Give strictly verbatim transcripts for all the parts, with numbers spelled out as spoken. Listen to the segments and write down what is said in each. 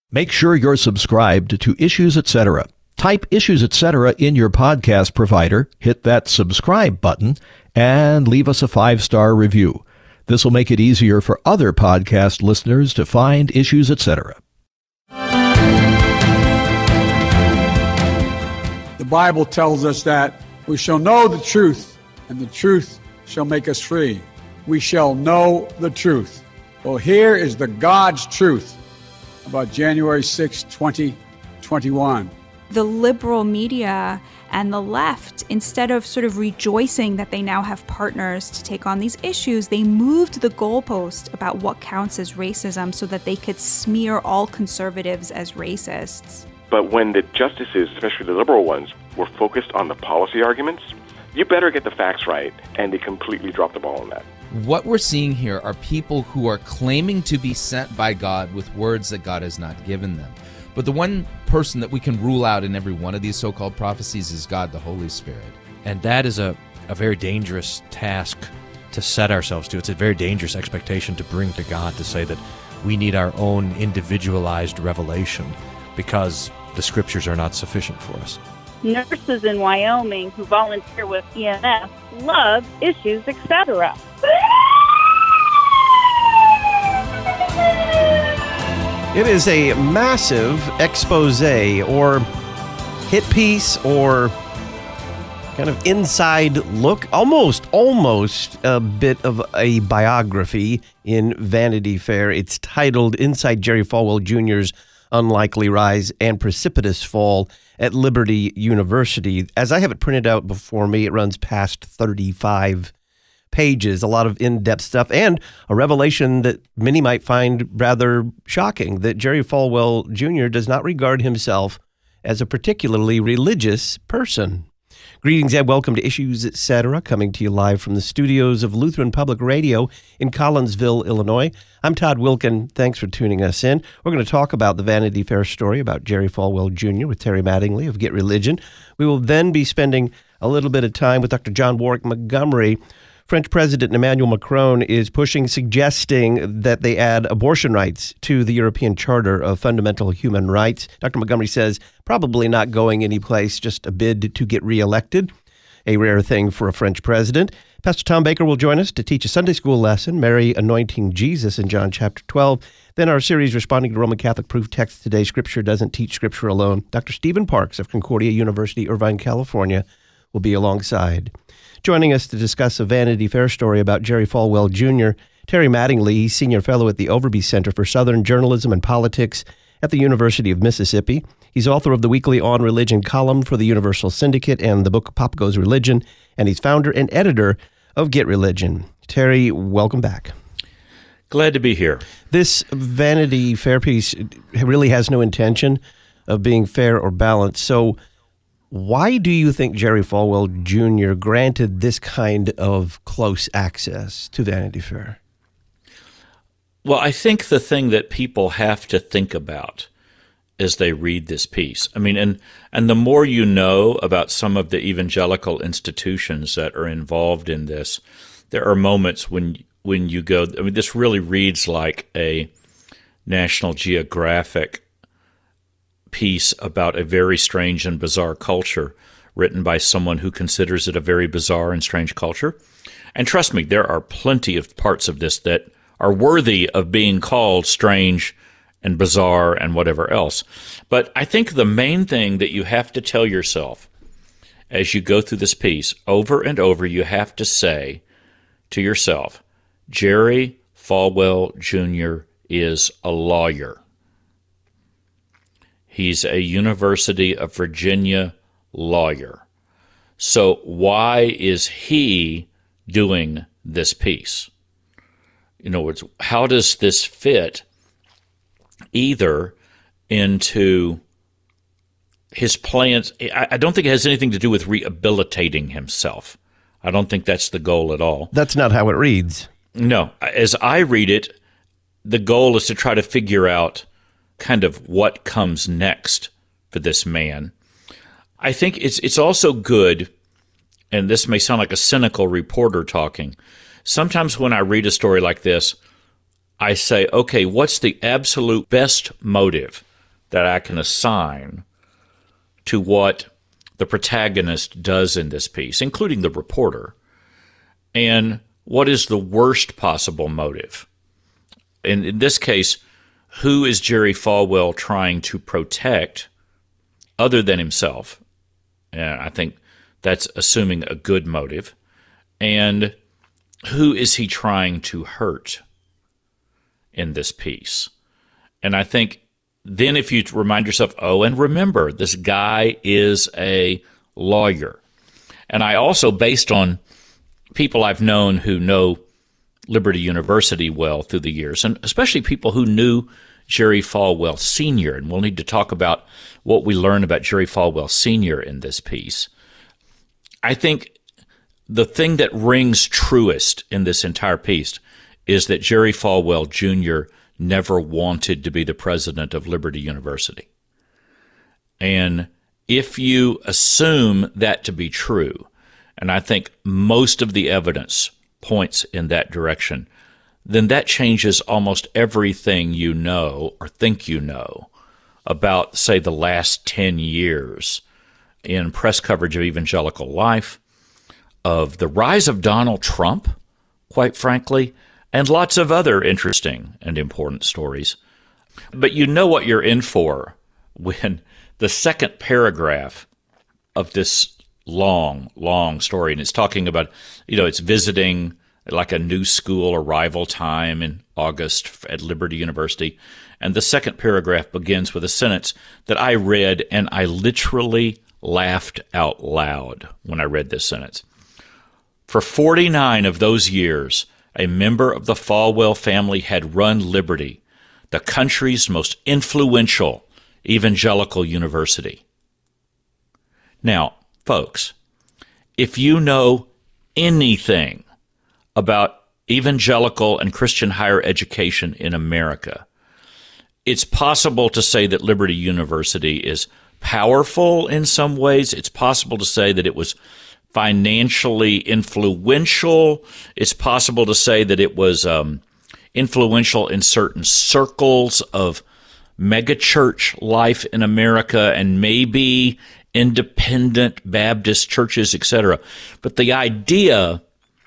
Make sure you're subscribed to Issues Etc. Type Issues Etc. in your podcast provider, hit that subscribe button, and leave us a five-star review. This will make it easier for other podcast listeners to find Issues Etc. The Bible tells us that we shall know the truth, and the truth shall make us free. We shall know the truth. Well, here is the God's truth about January sixth, twenty twenty-one. The liberal media and the left, instead of sort of rejoicing that they now have partners to take on these issues, they moved the goalpost about what counts as racism so that they could smear all conservatives as racists. But when the justices, especially the liberal ones, were focused on the policy arguments, you better get the facts right, and they completely dropped the ball on that. What we're seeing here are people who are claiming to be sent by God with words that God has not given them. But the one person that we can rule out in every one of these so-called prophecies is God, the Holy Spirit. And that is a, a very dangerous task to set ourselves to. It's a very dangerous expectation to bring to God, to say that we need our own individualized revelation because the Scriptures are not sufficient for us. Nurses in Wyoming who volunteer with E M S love Issues Etc. It is a massive expose or hit piece or kind of inside look, almost, almost a bit of a biography in Vanity Fair. It's titled Inside Jerry Falwell Junior's Unlikely Rise and Precipitous Fall at Liberty University. As I have it printed out before me, it runs past thirty-five pages, a lot of in-depth stuff, and a revelation that many might find rather shocking, that Jerry Falwell Junior does not regard himself as a particularly religious person. Greetings and welcome to Issues Etc., coming to you live from the studios of Lutheran Public Radio in Collinsville, Illinois. I'm Todd Wilken. Thanks for tuning us in. We're going to talk about the Vanity Fair story about Jerry Falwell Junior with Terry Mattingly of Get Religion. We will then be spending a little bit of time with Doctor John Warwick Montgomery. French President Emmanuel Macron is pushing, suggesting that they add abortion rights to the European Charter of Fundamental Human Rights. Doctor Montgomery says probably not going anyplace, just a bid to get reelected, a rare thing for a French president. Pastor Tom Baker will join us to teach a Sunday school lesson, Mary anointing Jesus in John chapter twelve. Then our series responding to Roman Catholic proof text today, Scripture Doesn't Teach Scripture Alone. Doctor Stephen Parks of Concordia University, Irvine, California, will be alongside. Joining us to discuss a Vanity Fair story about Jerry Falwell Junior, Terry Mattingly, Senior Fellow at the Overby Center for Southern Journalism and Politics at the University of Mississippi. He's author of the weekly On Religion column for the Universal Syndicate and the book Papa Goes Religion, and he's founder and editor of Get Religion. Terry, welcome back. Glad to be here. This Vanity Fair piece really has no intention of being fair or balanced, so why do you think Jerry Falwell Junior granted this kind of close access to Vanity Fair? Well, I think the thing that people have to think about as they read this piece, I mean, and and the more you know about some of the evangelical institutions that are involved in this, there are moments when when you go, I mean, this really reads like a National Geographic piece about a very strange and bizarre culture written by someone who considers it a very bizarre and strange culture. And trust me, there are plenty of parts of this that are worthy of being called strange and bizarre and whatever else. But I think the main thing that you have to tell yourself as you go through this piece, over and over, you have to say to yourself, Jerry Falwell Junior is a lawyer. He's a University of Virginia lawyer. So why is he doing this piece? In other words, how does this fit either into his plans? I don't think it has anything to do with rehabilitating himself. I don't think that's the goal at all. That's not how it reads. No. As I read it, the goal is to try to figure out kind of what comes next for this man. I think it's it's also good, and this may sound like a cynical reporter talking, sometimes when I read a story like this, I say, okay, what's the absolute best motive that I can assign to what the protagonist does in this piece, including the reporter, and what is the worst possible motive. And in this case, who is Jerry Falwell trying to protect other than himself? And I think that's assuming a good motive. And who is he trying to hurt in this piece? And I think then if you remind yourself, oh, and remember, this guy is a lawyer. And I also, based on people I've known who know Liberty University well through the years, and especially people who knew Jerry Falwell Senior, and we'll need to talk about what we learn about Jerry Falwell Senior in this piece. I think the thing that rings truest in this entire piece is that Jerry Falwell Junior never wanted to be the president of Liberty University. And if you assume that to be true, and I think most of the evidence points in that direction, then that changes almost everything you know or think you know about, say, the last ten years in press coverage of evangelical life, of the rise of Donald Trump, quite frankly, and lots of other interesting and important stories. But you know what you're in for when the second paragraph of this long, long story, and it's talking about, you know, it's visiting like a new school arrival time in August at Liberty University. And the second paragraph begins with a sentence that I read, and I literally laughed out loud when I read this sentence. For forty-nine of those years, a member of the Falwell family had run Liberty, the country's most influential evangelical university. Now, folks, if you know anything about evangelical and Christian higher education in America, it's possible to say that Liberty University is powerful in some ways. It's possible to say that it was financially influential. It's possible to say that it was um, influential in certain circles of megachurch life in America and maybe independent Baptist churches, et cetera. But the idea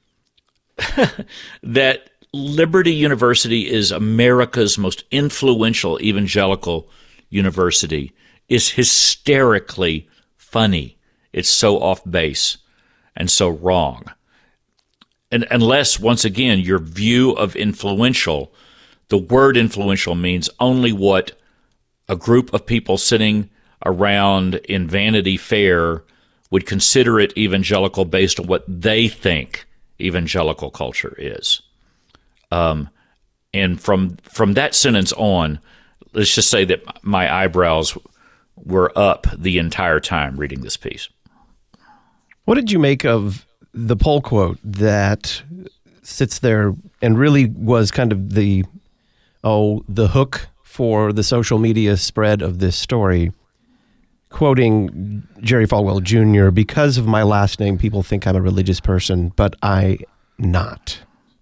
that Liberty University is America's most influential evangelical university is hysterically funny. It's so off base and so wrong. And unless, once again, your view of influential, the word influential means only what a group of people sitting around in Vanity Fair would consider it evangelical based on what they think evangelical culture is. Um, and from from that sentence on, let's just say that my eyebrows were up the entire time reading this piece. What did you make of the poll quote that sits there and really was kind of the, oh, the hook for the social media spread of this story, quoting Jerry Falwell Junior, because of my last name, people think I'm a religious person, but I not.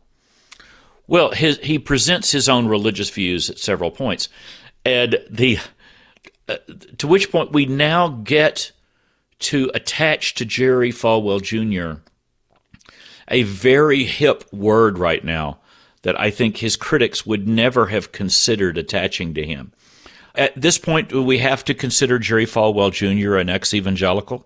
Well, his, he presents his own religious views at several points, and the uh, to which point we now get to attach to Jerry Falwell Junior a very hip word right now that I think his critics would never have considered attaching to him. At this point, do we have to consider Jerry Falwell Junior an ex-evangelical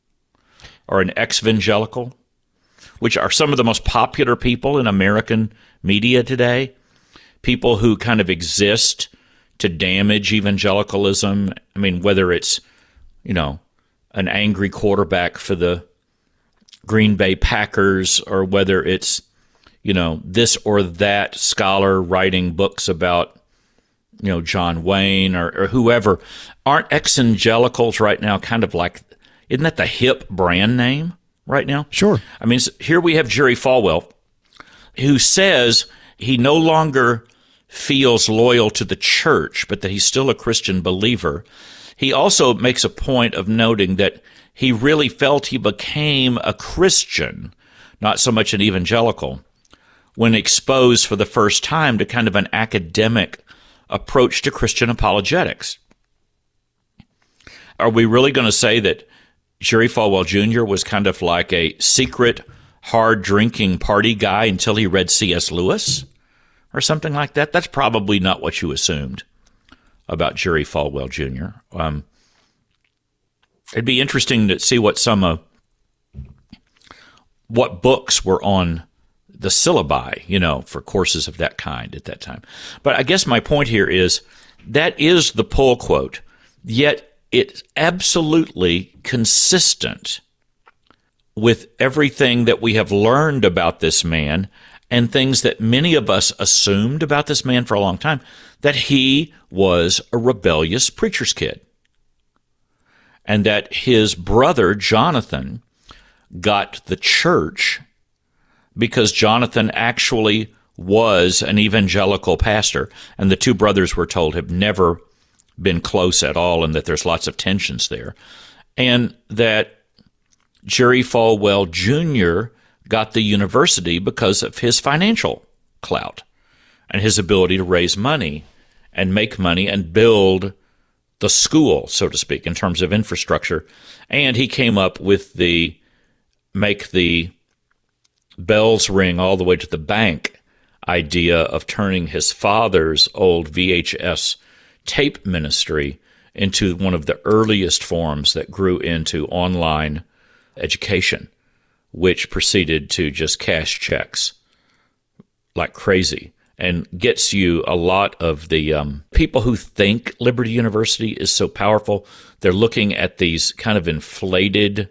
or an ex-evangelical, which are some of the most popular people in American media today, people who kind of exist to damage evangelicalism. I mean, whether it's, you know, an angry quarterback for the Green Bay Packers, or whether it's, you know, this or that scholar writing books about, you know, John Wayne or, or whoever. Aren't ex-evangelicals right now kind of like, isn't that the hip brand name right now? Sure. I mean, here we have Jerry Falwell, who says he no longer feels loyal to the church, but that he's still a Christian believer. He also makes a point of noting that he really felt he became a Christian, not so much an evangelical, when exposed for the first time to kind of an academic approach to Christian apologetics. Are we really going to say that Jerry Falwell Junior was kind of like a secret, hard-drinking party guy until he read C S. Lewis or something like that? That's probably not what you assumed about Jerry Falwell Junior Um, it'd be interesting to see what some of what books were on the syllabi, you know, for courses of that kind at that time. But I guess my point here is that is the pull quote, yet it's absolutely consistent with everything that we have learned about this man and things that many of us assumed about this man for a long time, that he was a rebellious preacher's kid. And that his brother, Jonathan, got the church because Jonathan actually was an evangelical pastor, and the two brothers, we're told, have never been close at all, and that there's lots of tensions there. And that Jerry Falwell Junior got the university because of his financial clout and his ability to raise money and make money and build the school, so to speak, in terms of infrastructure. And he came up with the make the bells ring all the way to the bank idea of turning his father's old V H S tape ministry into one of the earliest forms that grew into online education, which proceeded to just cash checks like crazy and gets you a lot of the um, people who think Liberty University is so powerful. They're looking at these kind of inflated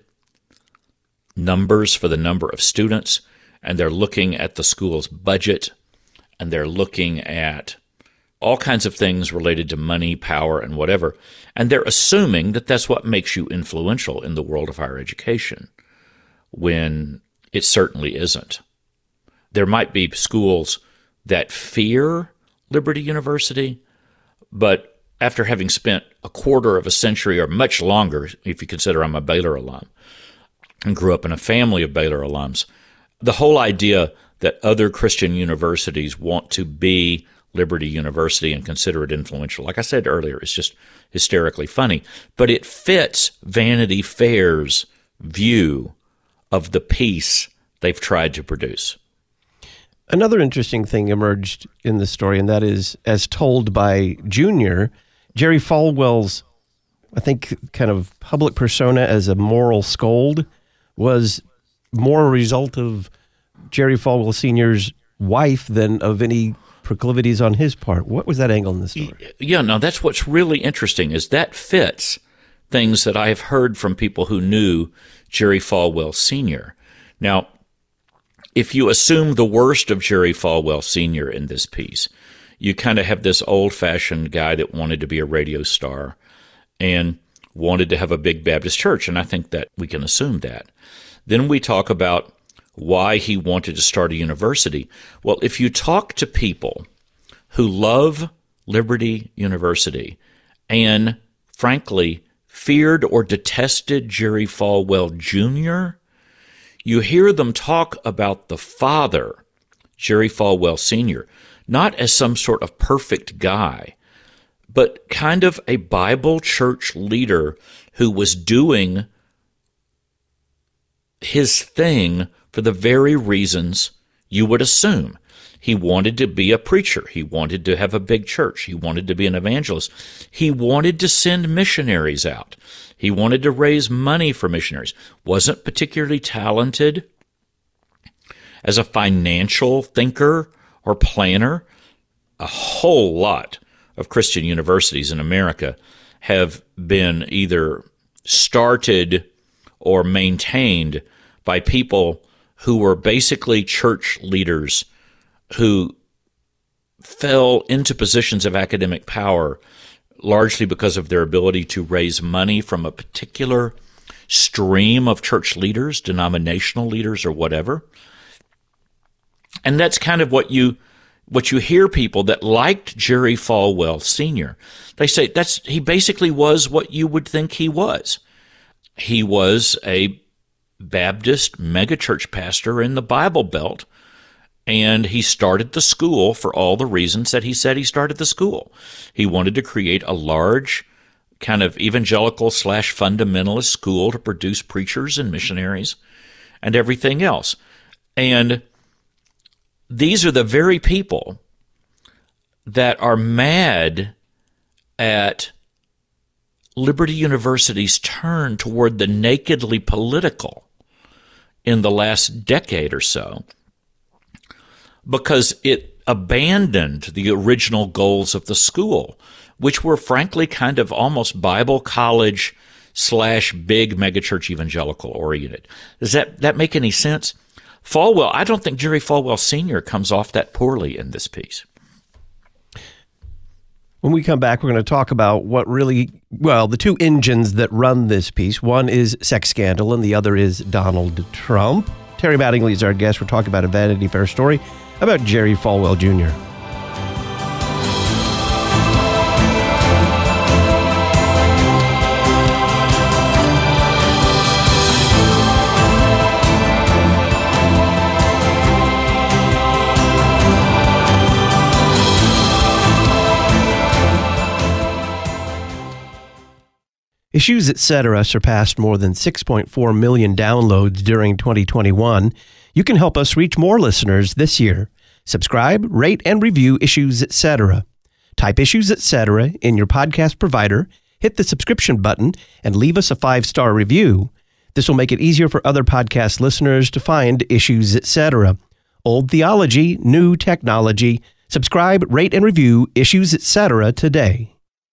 numbers for the number of students, and they're looking at the school's budget, and they're looking at all kinds of things related to money, power, and whatever, and they're assuming that that's what makes you influential in the world of higher education, when it certainly isn't. There might be schools that fear Liberty University, but after having spent a quarter of a century or much longer, if you consider I'm a Baylor alum, and grew up in a family of Baylor alums, the whole idea that other Christian universities want to be Liberty University and consider it influential, like I said earlier, is just hysterically funny. But it fits Vanity Fair's view of the piece they've tried to produce. Another interesting thing emerged in the story, and that is, as told by Junior, Jerry Falwell's, I think, kind of public persona as a moral scold was more a result of Jerry Falwell Senior's wife than of any proclivities on his part. What was that angle in the story? Yeah, no, that's what's really interesting, is that fits things that I have heard from people who knew Jerry Falwell Senior. Now, if you assume the worst of Jerry Falwell Senior in this piece, you kind of have this old-fashioned guy that wanted to be a radio star and wanted to have a big Baptist church, and I think that we can assume that. Then we talk about why he wanted to start a university. Well, if you talk to people who love Liberty University and, frankly, feared or detested Jerry Falwell Junior, you hear them talk about the father, Jerry Falwell Senior, not as some sort of perfect guy, but kind of a Bible church leader who was doing his thing for the very reasons you would assume. He wanted to be a preacher. He wanted to have a big church. He wanted to be an evangelist. He wanted to send missionaries out. He wanted to raise money for missionaries. Wasn't particularly talented as a financial thinker or planner. A whole lot of Christian universities in America have been either started or maintained by people who were basically church leaders who fell into positions of academic power largely because of their ability to raise money from a particular stream of church leaders, denominational leaders, or whatever. And that's kind of what you what you hear people that liked Jerry Falwell Senior. They say that's he basically was what you would think he was. He was a Baptist megachurch pastor in the Bible Belt, and he started the school for all the reasons that he said he started the school. He wanted to create a large kind of evangelical slash fundamentalist school to produce preachers and missionaries and everything else. And these are the very people that are mad at Liberty University's turn toward the nakedly political in the last decade or so, because it abandoned the original goals of the school, which were frankly kind of almost Bible college slash big megachurch evangelical oriented. Does that, that make any sense? Falwell, I don't think Jerry Falwell Senior comes off that poorly in this piece. When we come back, we're going to talk about what really, well, the two engines that run this piece. One is sex scandal and the other is Donald Trump. Terry Mattingly is our guest. We're talking about a Vanity Fair story about Jerry Falwell Junior Issues, et cetera surpassed more than six point four million downloads during twenty twenty-one. You can help us reach more listeners this year. Subscribe, rate, and review Issues, et cetera. Type Issues, et cetera in your podcast provider, hit the subscription button, and leave us a five-star review. This will make it easier for other podcast listeners to find Issues, et cetera. Old theology, new technology. Subscribe, rate, and review Issues, et cetera today.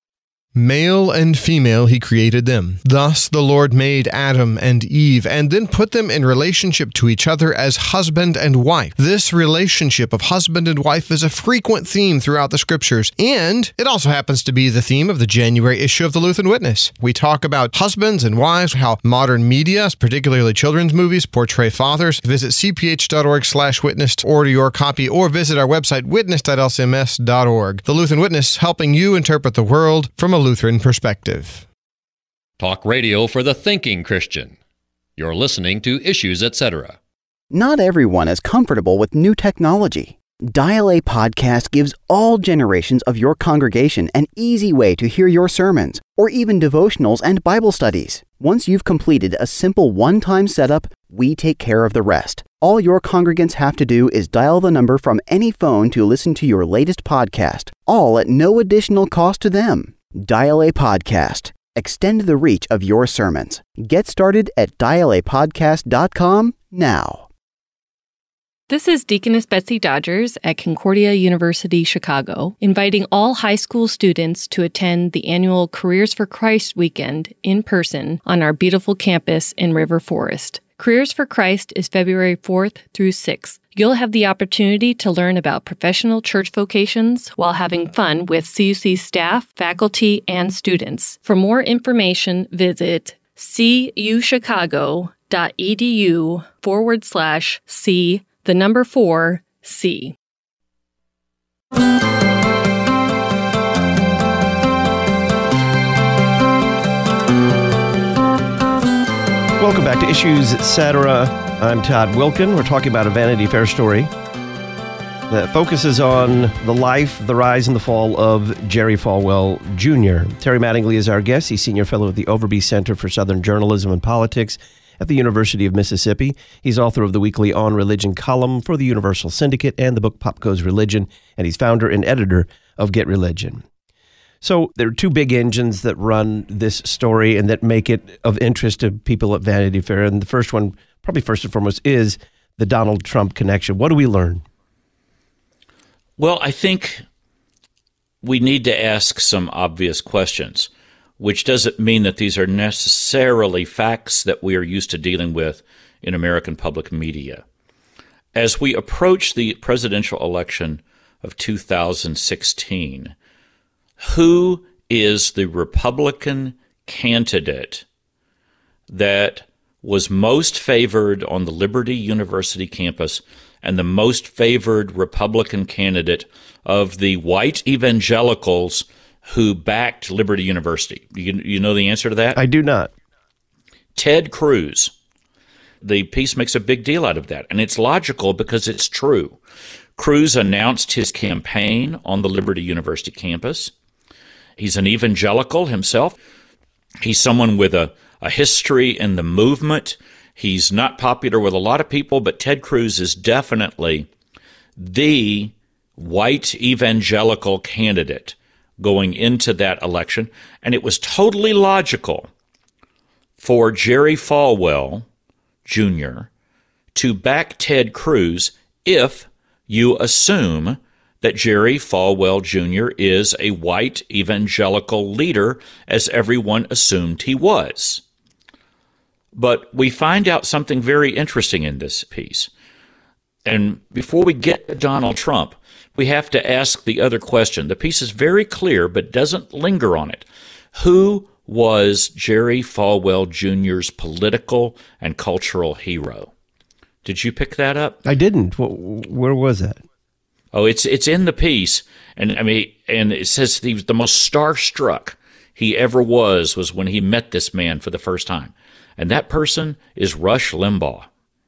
Male and female he created them. Thus the Lord made Adam and Eve, and then put them in relationship to each other as husband and wife. This relationship of husband and wife is a frequent theme throughout the scriptures, and it also happens to be the theme of the January issue of the Lutheran Witness. We talk about husbands and wives, how modern media, particularly children's movies, portray fathers. Visit cph.org slash witness to order your copy, or visit our website, witness dot l c m s dot org. The Lutheran Witness, helping you interpret the world from a Lutheran perspective. Talk radio for the thinking Christian. You're listening to Issues, et cetera. Not everyone is comfortable with new technology. Dial A Podcast gives all generations of your congregation an easy way to hear your sermons, or even devotionals and Bible studies. Once you've completed a simple one-time setup, we take care of the rest. All your congregants have to do is dial the number from any phone to listen to your latest podcast, all at no additional cost to them. Dial A Podcast. Extend the reach of your sermons. Get started at dial a podcast dot com now. This is Deaconess Betsy Dodgers at Concordia University, Chicago, inviting all high school students to attend the annual Careers for Christ weekend in person on our beautiful campus in River Forest. Careers for Christ is February fourth through sixth. You'll have the opportunity to learn about professional church vocations while having fun with C U C staff, faculty, and students. For more information, visit cuchicago.edu forward slash C, the number four, C. Welcome back to Issues, et cetera. I'm Todd Wilkin. We're talking about a Vanity Fair story that focuses on the life, the rise, and the fall of Jerry Falwell Junior Terry Mattingly is our guest. He's Senior Fellow at the Overby Center for Southern Journalism and Politics at the University of Mississippi. He's author of the weekly On Religion column for the Universal Syndicate and the book Pop Goes Religion, and he's founder and editor of Get Religion. So there are two big engines that run this story and that make it of interest to people at Vanity Fair. And the first one, probably first and foremost, is the Donald Trump connection. What do we learn? Well, I think we need to ask some obvious questions, which doesn't mean that these are necessarily facts that we are used to dealing with in American public media. As we approach the presidential election of two thousand sixteen, who is the Republican candidate that was most favored on the Liberty University campus and the most favored Republican candidate of the white evangelicals who backed Liberty University? You, you know the answer to that? I do not. Ted Cruz. The piece makes a big deal out of that, and it's logical because it's true. Cruz announced his campaign on the Liberty University campus. He's an evangelical himself He's someone with a, a history in the movement. He's not popular with a lot of people, but Ted Cruz is definitely the white evangelical candidate going into that election. And it was totally logical for Jerry Falwell Junior to back Ted Cruz if you assume that Jerry Falwell Junior is a white evangelical leader, as everyone assumed he was. But we find out something very interesting in this piece. And before we get to Donald Trump, we have to ask the other question. The piece is very clear, but doesn't linger on it. Who was Jerry Falwell Junior's political and cultural hero? Did you pick that up? I didn't. Where was that? Oh, it's it's in the piece, and I mean, and it says he was the most starstruck he ever was was when he met this man for the first time, and that person is Rush Limbaugh.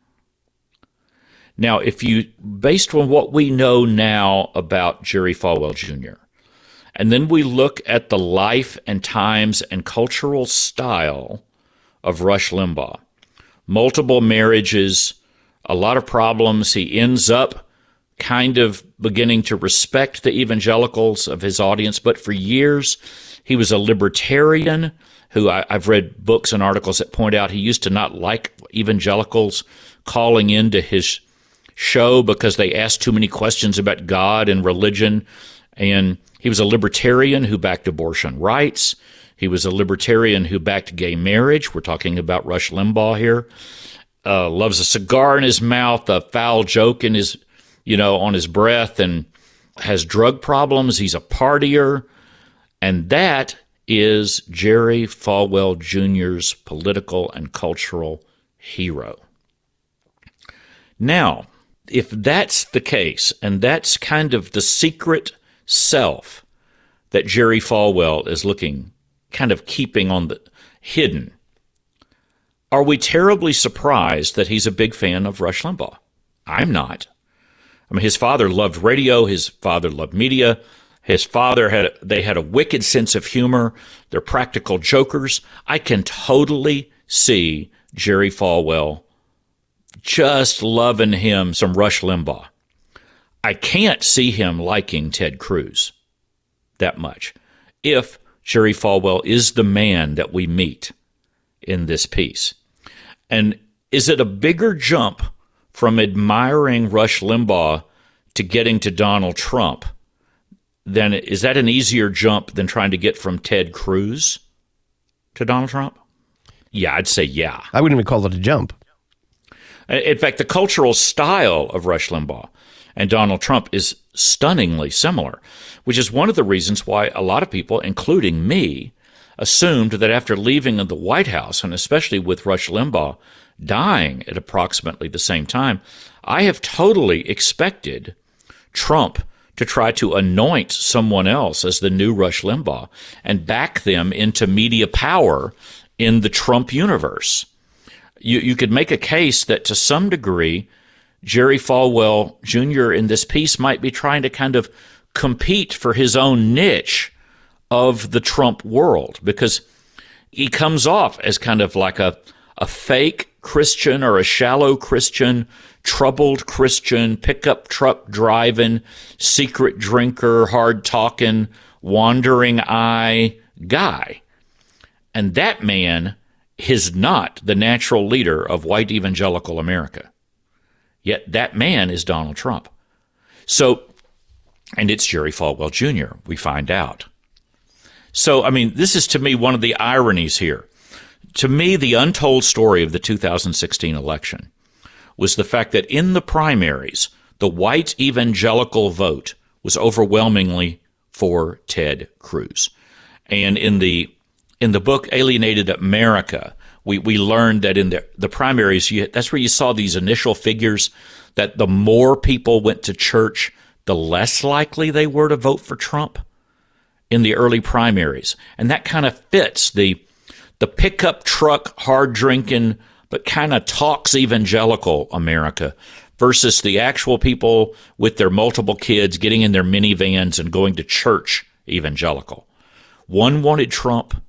Now, if you, based on what we know now about Jerry Falwell Junior, and then we look at the life and times and cultural style of Rush Limbaugh, multiple marriages, a lot of problems, he ends up kind of beginning to respect the evangelicals of his audience, but for years he was a libertarian who I, I've read books and articles that point out he used to not like evangelicals calling into his show because they asked too many questions about God and religion. And he was a libertarian who backed abortion rights. He was a libertarian who backed gay marriage. We're talking about Rush Limbaugh here. Uh, loves a cigar in his mouth, a foul joke in his you know, on his breath, and has drug problems. He's a partier. And that is Jerry Falwell Junior's political and cultural hero. Now, if that's the case, and that's kind of the secret self that Jerry Falwell is looking, kind of keeping on the hidden, are we terribly surprised that he's a big fan of Rush Limbaugh? I'm not. I mean, his father loved radio. His father loved media. His father had, they had a wicked sense of humor. They're practical jokers. I can totally see Jerry Falwell just loving him some Rush Limbaugh. I can't see him liking Ted Cruz that much if Jerry Falwell is the man that we meet in this piece. And is it a bigger jump from admiring Rush Limbaugh to getting to Donald Trump, then is that an easier jump than trying to get from Ted Cruz to Donald Trump? Yeah, I'd say yeah. I wouldn't even call it a jump. In fact, the cultural style of Rush Limbaugh and Donald Trump is stunningly similar, which is one of the reasons why a lot of people, including me, assumed that after leaving the White House, and especially with Rush Limbaugh dying at approximately the same time, I have totally expected Trump to try to anoint someone else as the new Rush Limbaugh and back them into media power in the Trump universe. You, you could make a case that to some degree, Jerry Falwell Junior in this piece might be trying to kind of compete for his own niche of the Trump world, because he comes off as kind of like a, a fake Christian or a shallow Christian, troubled Christian, pickup truck driving, secret drinker, hard talking, wandering eye guy. And that man is not the natural leader of white evangelical America. Yet that man is Donald Trump. So, and it's Jerry Falwell Junior, we find out. So, I mean, this is to me one of the ironies here. To me, the untold story of the two thousand sixteen election was the fact that in the primaries, the white evangelical vote was overwhelmingly for Ted Cruz. And in the in the book Alienated America, we, we learned that in the, the primaries, you, that's where you saw these initial figures, that the more people went to church, the less likely they were to vote for Trump in the early primaries. And that kind of fits the the pickup truck, hard drinking, but kind of talks evangelical America versus the actual people with their multiple kids getting in their minivans and going to church evangelical. One wanted Trump,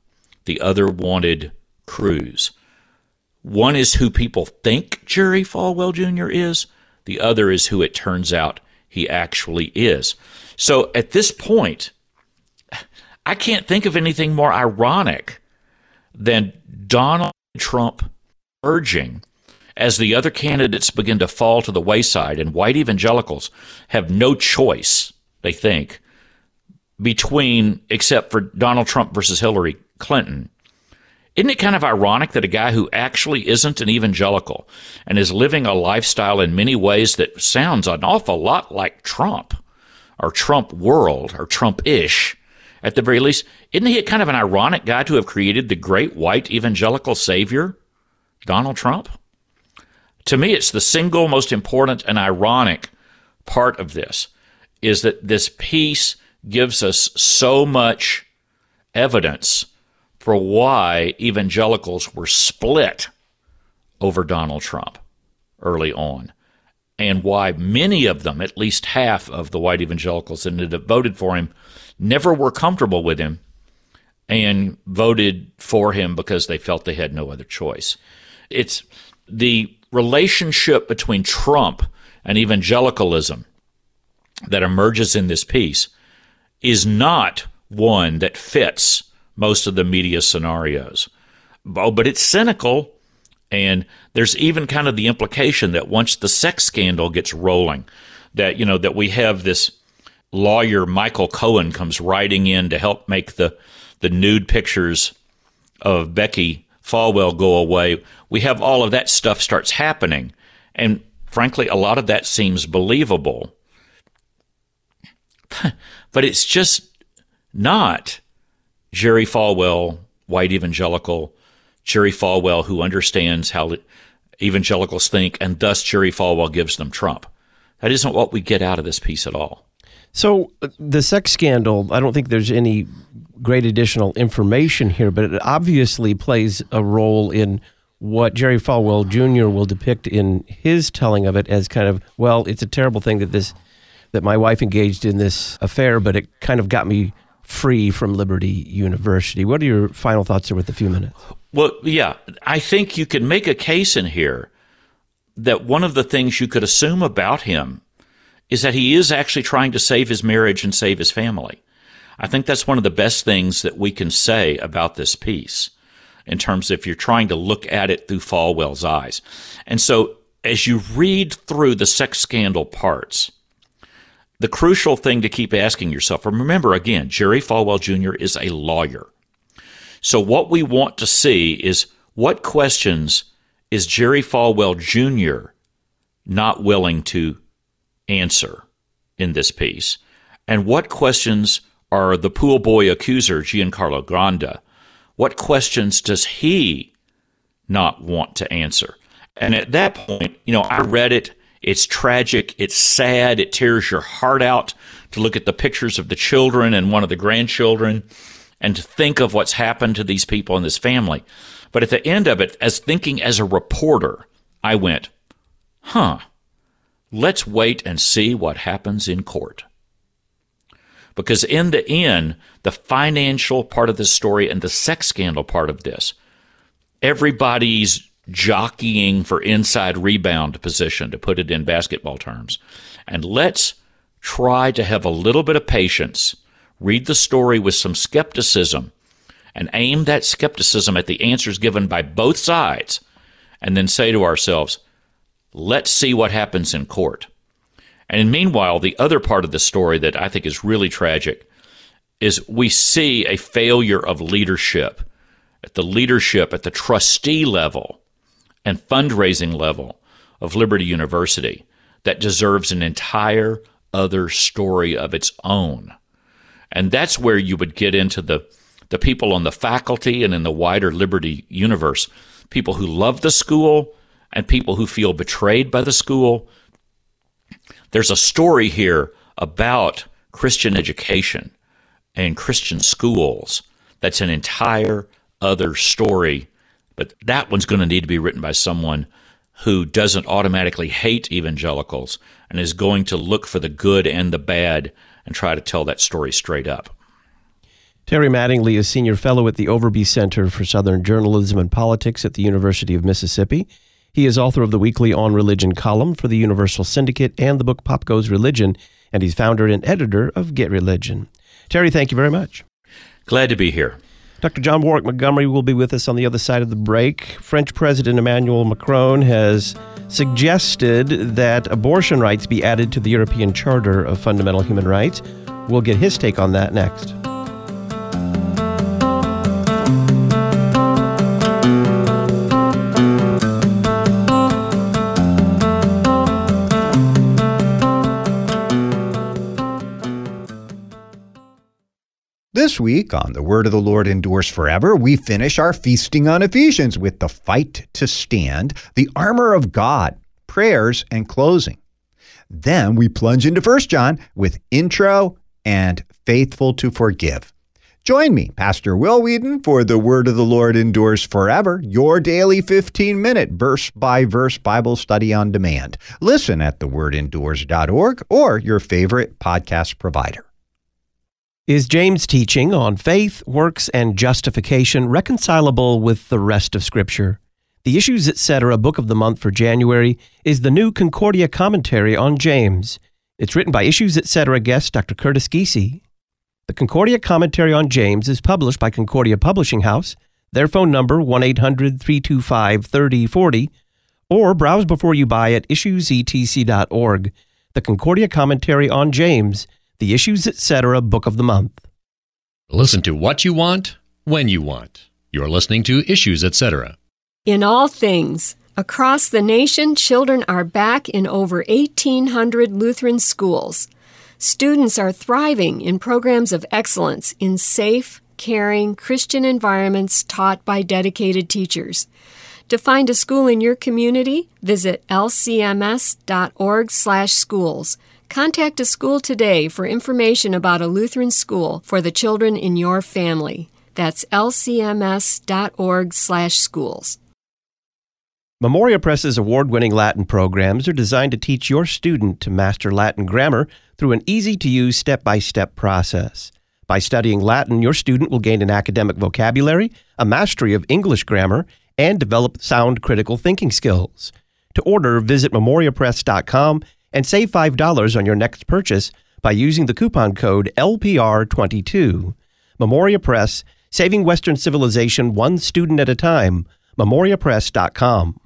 the other wanted Cruz. One is who people think Jerry Falwell Junior is. The other is who it turns out he actually is. So at this point, I can't think of anything more ironic than Donald Trump urging, as the other candidates begin to fall to the wayside and white evangelicals have no choice, they think, between, except for Donald Trump versus Hillary Clinton. Isn't it kind of ironic that a guy who actually isn't an evangelical and is living a lifestyle in many ways that sounds an awful lot like Trump or Trump world or Trump-ish, at the very least, isn't he kind of an ironic guy to have created the great white evangelical savior, Donald Trump? To me, it's the single most important and ironic part of this, is that this piece gives us so much evidence for why evangelicals were split over Donald Trump early on, and why many of them, at least half of the white evangelicals that had voted for him, never were comfortable with him and voted for him because they felt they had no other choice. It's the relationship between Trump and evangelicalism that emerges in this piece is not one that fits most of the media scenarios. Oh, but it's cynical, and there's even kind of the implication that once the sex scandal gets rolling, that, you know, that we have this lawyer, Michael Cohen, comes riding in to help make the, the nude pictures of Becky Falwell go away. We have all of that stuff starts happening, and frankly, a lot of that seems believable. But it's just not Jerry Falwell, white evangelical, Jerry Falwell who understands how evangelicals think, and thus Jerry Falwell gives them Trump. That isn't what we get out of this piece at all. So the sex scandal, I don't think there's any great additional information here, but it obviously plays a role in what Jerry Falwell Junior will depict in his telling of it as kind of, well, it's a terrible thing that this that my wife engaged in this affair, but it kind of got me free from Liberty University. What are your final thoughts there with a few minutes? Well, yeah, I think you could make a case in here that one of the things you could assume about him is that he is actually trying to save his marriage and save his family. I think that's one of the best things that we can say about this piece in terms of if you're trying to look at it through Falwell's eyes. And so as you read through the sex scandal parts, the crucial thing to keep asking yourself, and remember again, Jerry Falwell Junior is a lawyer. So what we want to see is what questions is Jerry Falwell Junior not willing to answer in this piece, and what questions are the pool boy accuser, Giancarlo Granda, what questions does he not want to answer? And at that point, you know, I read it. It's tragic. It's sad. It tears your heart out to look at the pictures of the children and one of the grandchildren and to think of what's happened to these people in this family. But at the end of it, as thinking as a reporter, I went, huh, let's wait and see what happens in court. Because in the end, the financial part of this story and the sex scandal part of this, everybody's jockeying for inside rebound position, to put it in basketball terms. And let's try to have a little bit of patience, read the story with some skepticism, and aim that skepticism at the answers given by both sides, and then say to ourselves, let's see what happens in court. And meanwhile, the other part of the story that I think is really tragic is we see a failure of leadership at the leadership, at the trustee level and fundraising level of Liberty University that deserves an entire other story of its own. And that's where you would get into the, the people on the faculty and in the wider Liberty universe, people who love the school and people who feel betrayed by the school. There's a story here about Christian education and Christian schools that's an entire other story, but that one's going to need to be written by someone who doesn't automatically hate evangelicals and is going to look for the good and the bad and try to tell that story straight up. Terry Mattingly is Senior Fellow at the Overby Center for Southern Journalism and Politics at the University of Mississippi. He is author of the weekly On Religion column for the Universal Syndicate and the book Pop Goes Religion, and he's founder and editor of Get Religion. Terry, thank you very much. Glad to be here. Doctor John Warwick Montgomery will be with us on the other side of the break. French President Emmanuel Macron has suggested that abortion rights be added to the European Charter of Fundamental Human Rights. We'll get his take on that next. This week on The Word of the Lord Endures Forever, we finish our feasting on Ephesians with the fight to stand, the armor of God, prayers, and closing. Then we plunge into First John with intro and faithful to forgive. Join me, Pastor Will Whedon, for The Word of the Lord Endures Forever, your daily fifteen-minute verse-by-verse Bible study on demand. Listen at the word endures dot org or your favorite podcast provider. Is James' teaching on faith, works, and justification reconcilable with the rest of Scripture? The Issues Etc. Book of the Month for January is the new Concordia commentary on James. It's written by Issues Etc. guest Doctor Curtis Giese. The Concordia commentary on James is published by Concordia Publishing House. Their phone number one eight hundred, three two five, three oh four oh, or browse before you buy at issues e t c dot org. The Concordia commentary on James, the Issues Etc. Book of the Month. Listen to what you want, when you want. You're listening to Issues Etc. In all things, across the nation, children are back in over eighteen hundred Lutheran schools. Students are thriving in programs of excellence in safe, caring, Christian environments taught by dedicated teachers. To find a school in your community, visit l c m s dot org slash schools. Contact a school today for information about a Lutheran school for the children in your family. That's l c m s dot org slash schools. Memoria Press's award-winning Latin programs are designed to teach your student to master Latin grammar through an easy-to-use step-by-step process. By studying Latin, your student will gain an academic vocabulary, a mastery of English grammar, and develop sound critical thinking skills. To order, visit memoria press dot com and save five dollars on your next purchase by using the coupon code L P R twenty-two. Memoria Press, saving Western civilization one student at a time. memoria press dot com.